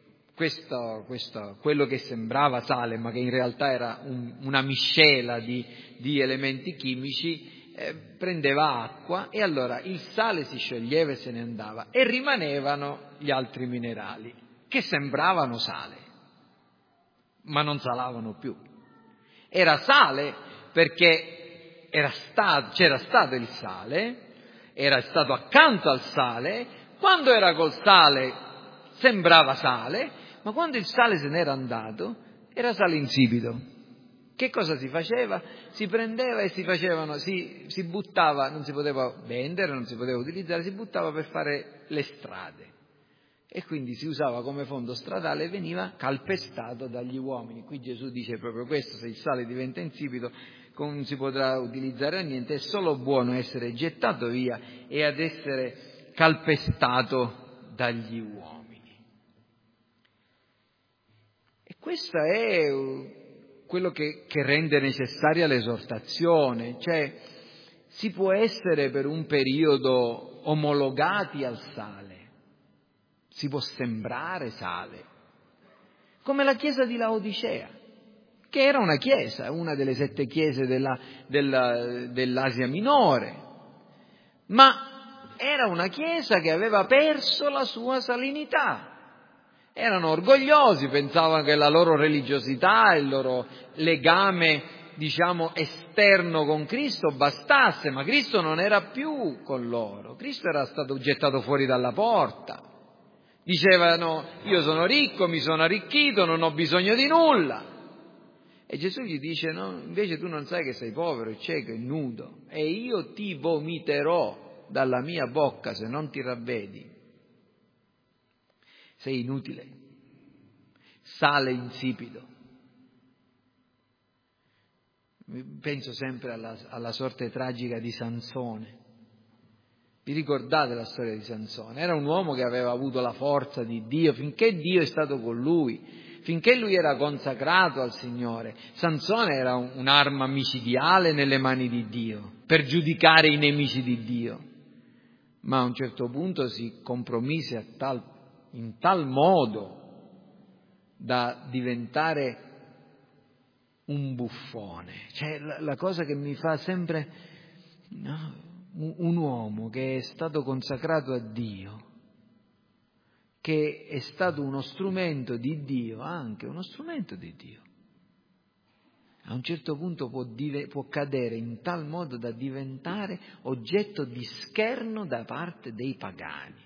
Speaker 1: quello che sembrava sale, ma che in realtà era una miscela di elementi chimici, prendeva acqua, e allora il sale si scioglieva e se ne andava, e rimanevano gli altri minerali che sembravano sale, ma non salavano più. Era sale perché c'era stato il sale, era stato accanto al sale. Quando era col sale sembrava sale, ma quando il sale se n'era andato era sale insipido. Che cosa si faceva? Si prendeva e si buttava, non si poteva vendere, non si poteva utilizzare, si buttava per fare le strade. E quindi si usava come fondo stradale e veniva calpestato dagli uomini. Qui Gesù dice proprio questo: se il sale diventa insipido non si potrà utilizzare a niente, è solo buono essere gettato via e ad essere calpestato dagli uomini. E questo è quello che rende necessaria l'esortazione, cioè si può essere per un periodo omologati al sale, si può sembrare sale, come la chiesa di Laodicea, che era una chiesa, una delle 7 chiese dell'Asia Minore, ma era una chiesa che aveva perso la sua salinità. Erano orgogliosi, pensavano che la loro religiosità, il loro legame, esterno con Cristo bastasse, ma Cristo non era più con loro. Cristo era stato gettato fuori dalla porta. Dicevano: io sono ricco, mi sono arricchito, non ho bisogno di nulla. E Gesù gli dice: no, invece tu non sai che sei povero, cieco e nudo, e io ti vomiterò dalla mia bocca se non ti ravvedi. Sei inutile, sale insipido. Penso sempre alla sorte tragica di Sansone. Vi ricordate la storia di Sansone? Era un uomo che aveva avuto la forza di Dio finché Dio è stato con lui, finché lui era consacrato al Signore. Sansone era un'arma micidiale nelle mani di Dio, per giudicare i nemici di Dio. ma a un certo punto si compromise in tal modo da diventare un buffone. Cioè, la cosa che mi fa sempre, no, un uomo che è stato consacrato a Dio, che è stato uno strumento di Dio, anche uno strumento di Dio, a un certo punto può cadere in tal modo da diventare oggetto di scherno da parte dei pagani.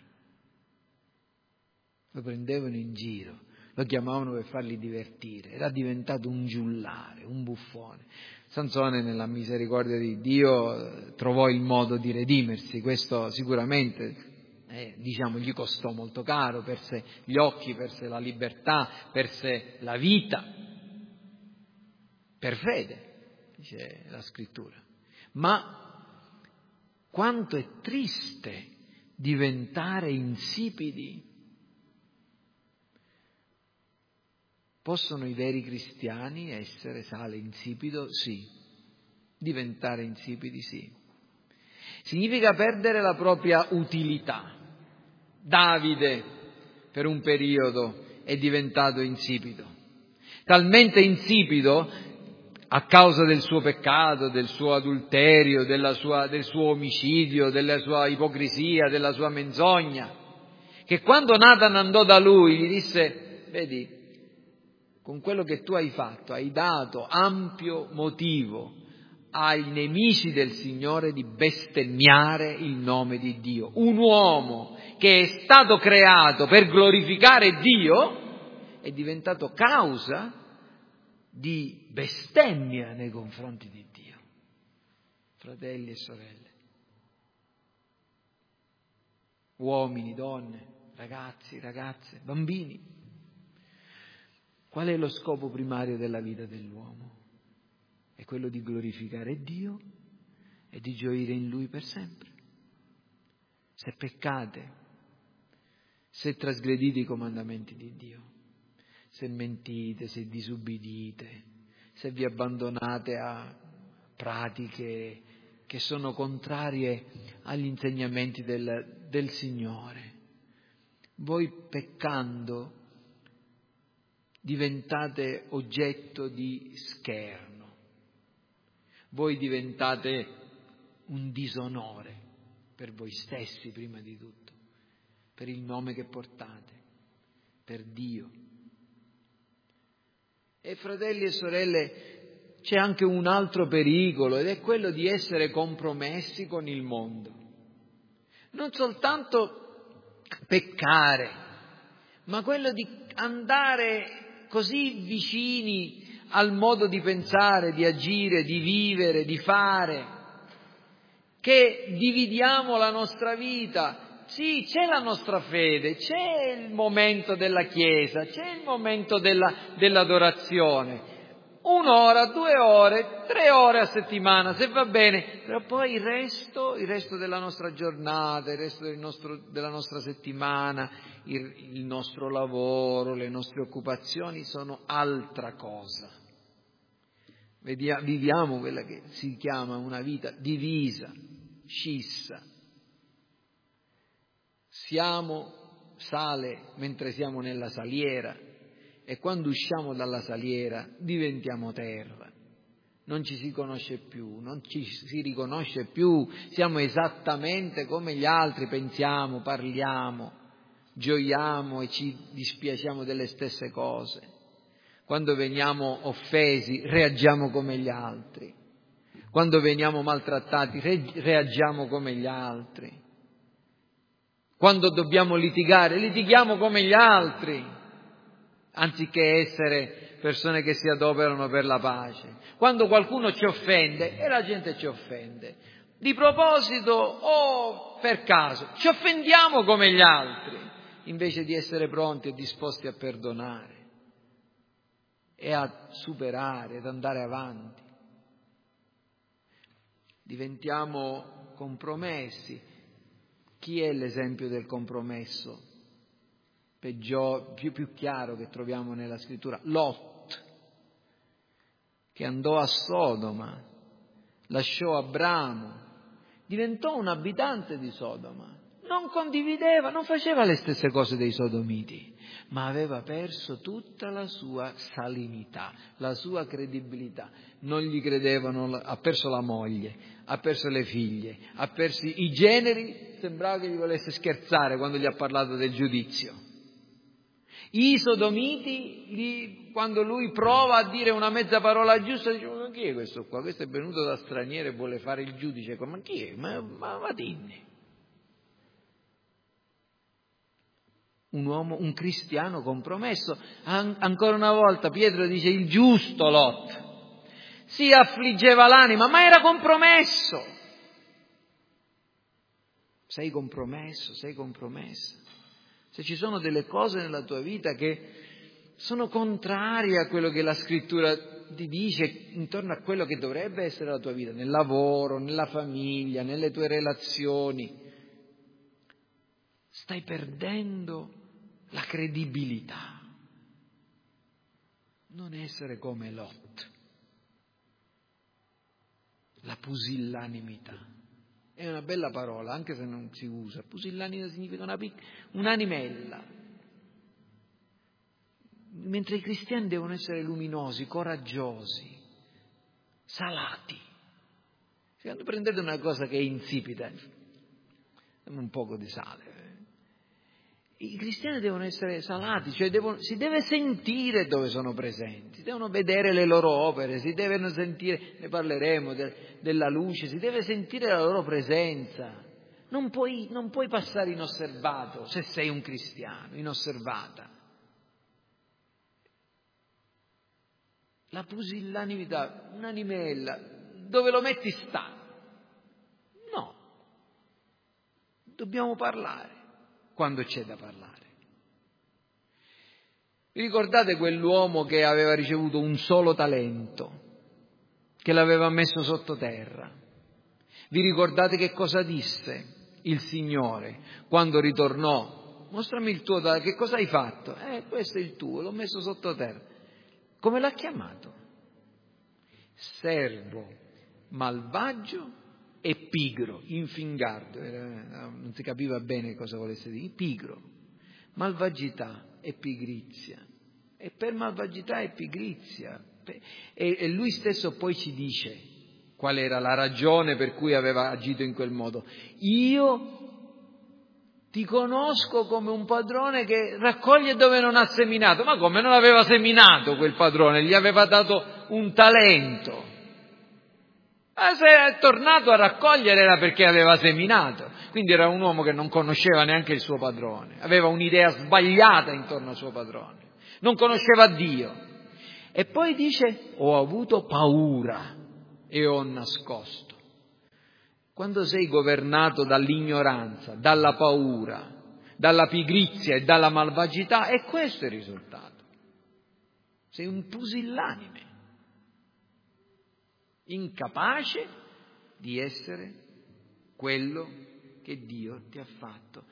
Speaker 1: Lo prendevano in giro, lo chiamavano per farli divertire, era diventato un giullare, un buffone. Sansone, nella misericordia di Dio, trovò il modo di redimersi, questo sicuramente gli costò molto caro, perse gli occhi, perse la libertà, perse la vita, per fede, dice la Scrittura. Ma quanto è triste diventare insipidi. Possono i veri cristiani essere sale insipido? Sì. Diventare insipidi? Sì. Significa perdere la propria utilità. Davide, per un periodo, è diventato insipido. Talmente insipido a causa del suo peccato, del suo adulterio, del suo omicidio, della sua ipocrisia, della sua menzogna, che quando Nathan andò da lui gli disse: vedi, con quello che tu hai fatto hai dato ampio motivo ai nemici del Signore di bestemmiare il nome di Dio. Un uomo che è stato creato per glorificare Dio è diventato causa di bestemmia nei confronti di Dio. Fratelli e sorelle, uomini, donne, ragazzi, ragazze, bambini, qual è lo scopo primario della vita dell'uomo? È quello di glorificare Dio e di gioire in Lui per sempre. Se peccate, se trasgredite i comandamenti di Dio, se mentite, se disubbidite, se vi abbandonate a pratiche che sono contrarie agli insegnamenti del Signore, voi peccando diventate oggetto di scherno, voi diventate un disonore per voi stessi prima di tutto, per il nome che portate, per Dio. E fratelli e sorelle, c'è anche un altro pericolo, ed è quello di essere compromessi con il mondo. Non soltanto peccare, ma quello di andare così vicini al modo di pensare, di agire, di vivere, di fare, che dividiamo la nostra vita. Sì, c'è la nostra fede, c'è il momento della Chiesa, c'è il momento dell'adorazione. 1 ora, 2 ore, 3 ore a settimana, se va bene, però poi il resto della nostra giornata, il resto della nostra settimana, il nostro lavoro, le nostre occupazioni sono altra cosa. Viviamo quella che si chiama una vita divisa, scissa. Siamo sale mentre siamo nella saliera e quando usciamo dalla saliera diventiamo terra. Non ci si conosce più, non ci si riconosce più, siamo esattamente come gli altri, pensiamo, parliamo, gioiamo e ci dispiaciamo delle stesse cose. Quando veniamo offesi reagiamo come gli altri, quando veniamo maltrattati reagiamo come gli altri, quando dobbiamo litigare litighiamo come gli altri, anziché essere persone che si adoperano per la pace. Quando qualcuno ci offende, e la gente ci offende, di proposito o per caso, ci offendiamo come gli altri, invece di essere pronti e disposti a perdonare e a superare, ad andare avanti. Diventiamo compromessi. Chi è l'esempio del compromesso più chiaro che troviamo nella Scrittura? Lot, che andò a Sodoma, lasciò Abramo, diventò un abitante di Sodoma, non condivideva, non faceva le stesse cose dei sodomiti, ma aveva perso tutta la sua salinità, la sua credibilità. Non gli credevano, ha perso la moglie, ha perso le figlie, ha perso i generi, sembrava che gli volesse scherzare quando gli ha parlato del giudizio. I sodomiti, quando lui prova a dire una mezza parola giusta, dice: ma chi è questo qua? Questo è venuto da straniero e vuole fare il giudice. Ma chi è? Ma dimmi. Un uomo, un cristiano compromesso. Ancora una volta Pietro dice: il giusto Lot. Si affliggeva l'anima, ma era compromesso. Sei compromesso, sei compromessa. Se ci sono delle cose nella tua vita che sono contrarie a quello che la Scrittura ti dice intorno a quello che dovrebbe essere la tua vita, nel lavoro, nella famiglia, nelle tue relazioni, stai perdendo la credibilità. Non essere come Lot. La pusillanimità. È una bella parola, anche se non si usa. Pusillanimità significa un'animella. Mentre i cristiani devono essere luminosi, coraggiosi, salati. Se quando prendete una cosa che è insipida, un poco di sale. I cristiani devono essere salati, cioè si deve sentire dove sono presenti, si devono vedere le loro opere, si devono sentire, ne parleremo, della luce, si deve sentire la loro presenza. Non puoi passare inosservato se sei un cristiano, inosservata. La pusillanimità, un'animella, dove lo metti sta. No, dobbiamo parlare quando c'è da parlare. Vi ricordate quell'uomo che aveva ricevuto un solo talento, che l'aveva messo sottoterra? Vi ricordate che cosa disse il Signore quando ritornò? Mostrami il tuo talento, che cosa hai fatto? Questo è il tuo, l'ho messo sottoterra. Come l'ha chiamato? Servo malvagio e pigro, infingardo, non si capiva bene cosa volesse dire, pigro, malvagità e pigrizia, e per malvagità e pigrizia, e lui stesso poi ci dice qual era la ragione per cui aveva agito in quel modo. Io ti conosco come un padrone che raccoglie dove non ha seminato. Ma come, non aveva seminato quel padrone, gli aveva dato un talento. Ma se è tornato a raccogliere era perché aveva seminato. Quindi era un uomo che non conosceva neanche il suo padrone, aveva un'idea sbagliata intorno al suo padrone, non conosceva Dio. E poi dice: ho avuto paura e ho nascosto. Quando sei governato dall'ignoranza, dalla paura, dalla pigrizia e dalla malvagità, è questo il risultato. Sei un pusillanime, incapace di essere quello che Dio ti ha fatto.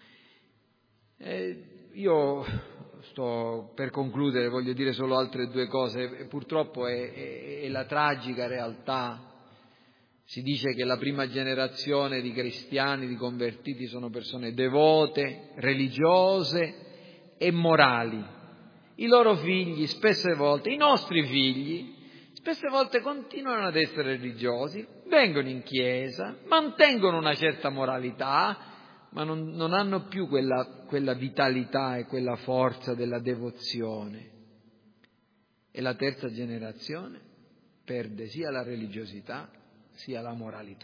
Speaker 1: Io sto per concludere, voglio dire solo altre due cose. Purtroppo è la tragica realtà. Si dice che la prima generazione di cristiani, di convertiti, sono persone devote, religiose e morali. I loro figli, spesse volte, i nostri figli, spesse volte continuano ad essere religiosi, vengono in chiesa, mantengono una certa moralità, ma non hanno più quella vitalità e quella forza della devozione. E la terza generazione perde sia la religiosità sia la moralità.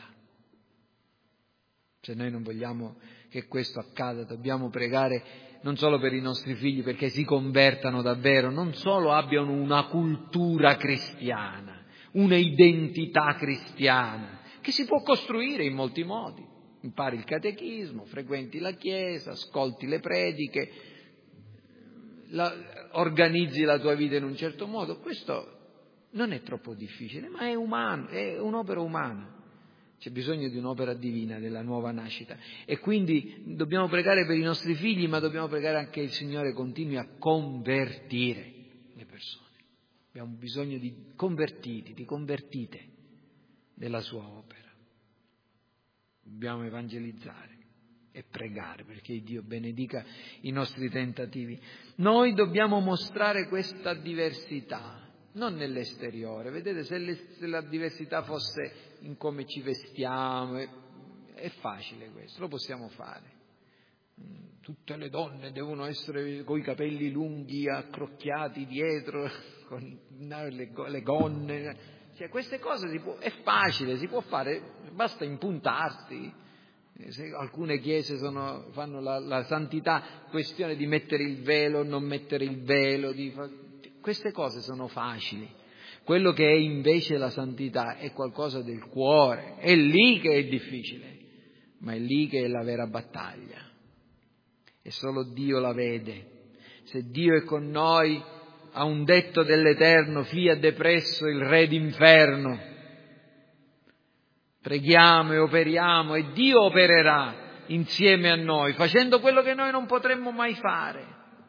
Speaker 1: Se noi non vogliamo che questo accada, dobbiamo pregare non solo per i nostri figli perché si convertano davvero, non solo abbiano una cultura cristiana, una identità cristiana, che si può costruire in molti modi. Impari il catechismo, frequenti la chiesa, ascolti le prediche, organizzi la tua vita in un certo modo. Questo non è troppo difficile, ma è umano, è un'opera umana. C'è bisogno di un'opera divina della nuova nascita e quindi dobbiamo pregare per i nostri figli, ma dobbiamo pregare anche che il Signore continui a convertire le persone. Abbiamo bisogno di convertiti, di convertite della sua opera. Dobbiamo evangelizzare e pregare perché Dio benedica i nostri tentativi. Noi dobbiamo mostrare questa diversità, non nell'esteriore. Vedete, se la diversità fosse in come ci vestiamo, è facile questo, lo possiamo fare. Tutte le donne devono essere con i capelli lunghi, accrocchiati dietro, con le gonne. Cioè, queste cose è facile, si può fare, basta impuntarsi. Alcune chiese fanno la santità, questione di mettere il velo, non mettere il velo, queste cose sono facili. Quello che è invece la santità è qualcosa del cuore, è lì che è difficile, ma è lì che è la vera battaglia. E solo Dio la vede. Se Dio è con noi, ha un detto dell'Eterno, fiat depresso il re d'inferno. Preghiamo e operiamo e Dio opererà insieme a noi, facendo quello che noi non potremmo mai fare.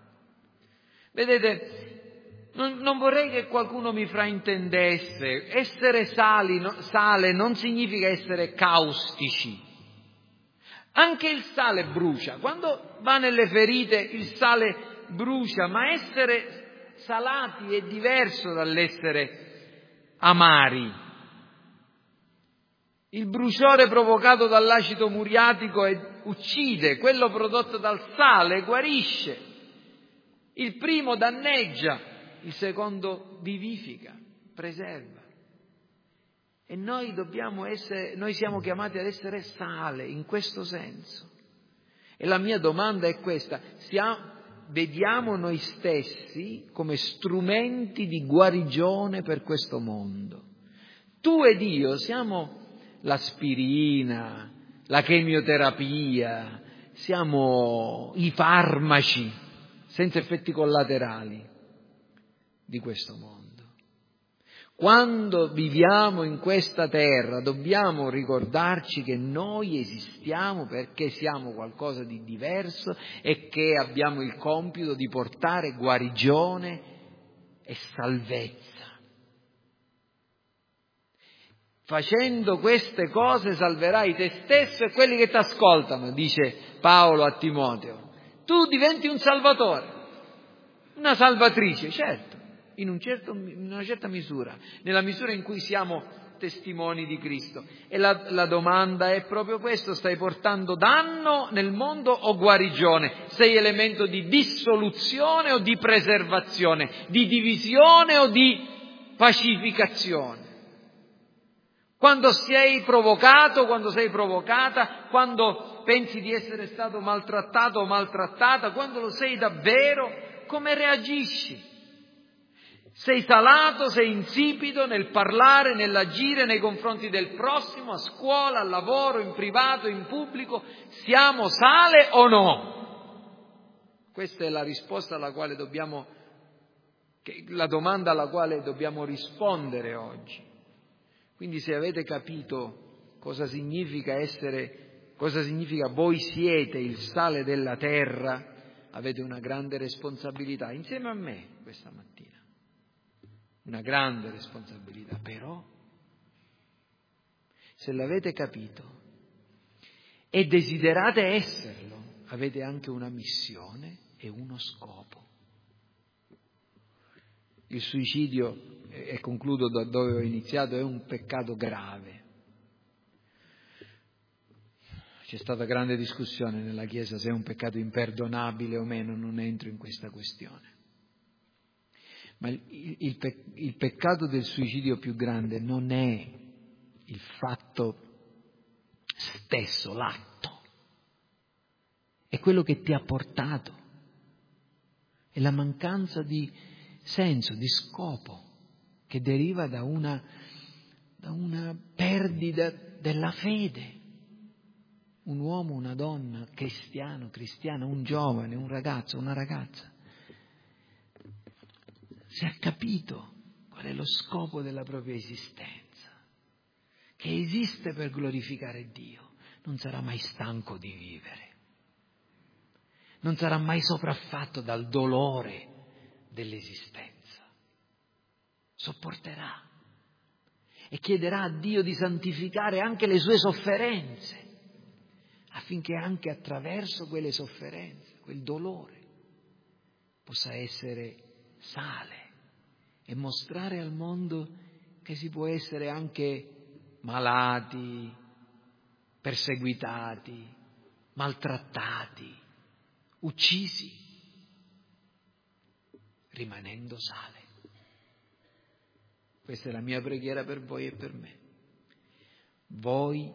Speaker 1: Vedete, non vorrei che qualcuno mi fraintendesse. Essere sale non significa essere caustici. Anche il sale brucia, quando va nelle ferite il sale brucia, ma essere salati è diverso dall'essere amari. Il bruciore provocato dall'acido muriatico uccide, quello prodotto dal sale guarisce. Il primo danneggia, il secondo vivifica, preserva. E noi siamo chiamati ad essere sale in questo senso. E la mia domanda è questa: vediamo noi stessi come strumenti di guarigione per questo mondo? Tu ed io siamo l'aspirina, la chemioterapia, siamo i farmaci senza effetti collaterali di questo mondo. Quando viviamo in questa terra dobbiamo ricordarci che noi esistiamo perché siamo qualcosa di diverso e che abbiamo il compito di portare guarigione e salvezza. Facendo queste cose salverai te stesso e quelli che ti ascoltano, dice Paolo a Timoteo. Tu diventi un salvatore, una salvatrice, certo. In una certa misura, nella misura in cui siamo testimoni di Cristo. E la domanda è proprio questo: stai portando danno nel mondo o guarigione? Sei elemento di dissoluzione o di preservazione? Di divisione o di pacificazione? Quando sei provocato, quando sei provocata, quando pensi di essere stato maltrattato o maltrattata, quando lo sei davvero, come reagisci? Sei salato, sei insipido nel parlare, nell'agire nei confronti del prossimo, a scuola, al lavoro, in privato, in pubblico. Siamo sale o no? Questa è la risposta la domanda alla quale dobbiamo rispondere oggi. Quindi se avete capito cosa significa voi siete il sale della terra, avete una grande responsabilità insieme a me questa mattina. Una grande responsabilità, però, se l'avete capito e desiderate esserlo, avete anche una missione e uno scopo. Il suicidio, e concludo da dove ho iniziato, è un peccato grave. C'è stata grande discussione nella Chiesa se è un peccato imperdonabile o meno, non entro in questa questione. Ma il peccato del suicidio più grande non è il fatto stesso, l'atto, è quello che ti ha portato, è la mancanza di senso, di scopo, che deriva da una perdita della fede. Un uomo, una donna, cristiana, un giovane, un ragazzo, una ragazza, se ha capito qual è lo scopo della propria esistenza, che esiste per glorificare Dio, non sarà mai stanco di vivere, non sarà mai sopraffatto dal dolore dell'esistenza, sopporterà e chiederà a Dio di santificare anche le sue sofferenze, affinché anche attraverso quelle sofferenze, quel dolore, possa essere sale e mostrare al mondo che si può essere anche malati, perseguitati, maltrattati, uccisi, rimanendo sale. Questa è la mia preghiera per voi e per me. Voi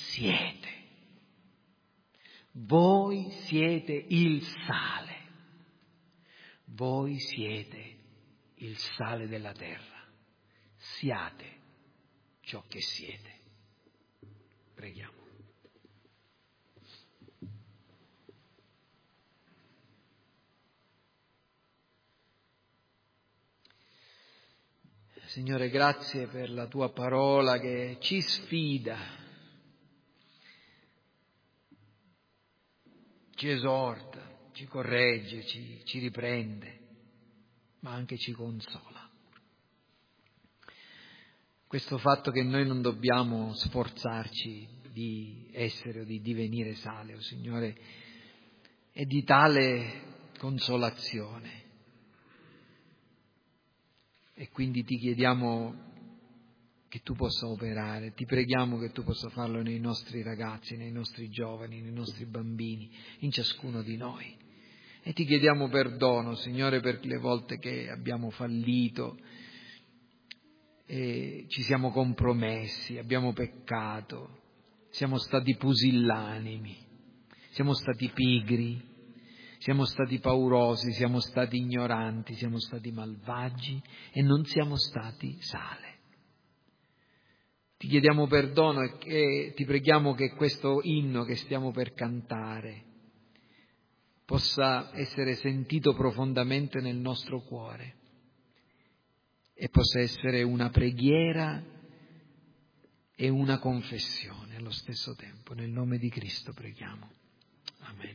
Speaker 1: siete il sale, voi siete il sale della terra, siate ciò che siete. Preghiamo. Signore, grazie per la tua parola che ci sfida, ci esorta, ci corregge, ci riprende, ma anche ci consola. Questo fatto che noi non dobbiamo sforzarci di essere o di divenire sale, oh Signore, è di tale consolazione. E quindi ti chiediamo che tu possa operare, ti preghiamo che tu possa farlo nei nostri ragazzi, nei nostri giovani, nei nostri bambini, in ciascuno di noi. E ti chiediamo perdono, Signore, per le volte che abbiamo fallito, e ci siamo compromessi, abbiamo peccato, siamo stati pusillanimi, siamo stati pigri, siamo stati paurosi, siamo stati ignoranti, siamo stati malvagi e non siamo stati sale. Ti chiediamo perdono e ti preghiamo che questo inno che stiamo per cantare possa essere sentito profondamente nel nostro cuore e possa essere una preghiera e una confessione allo stesso tempo. Nel nome di Cristo preghiamo. Amen.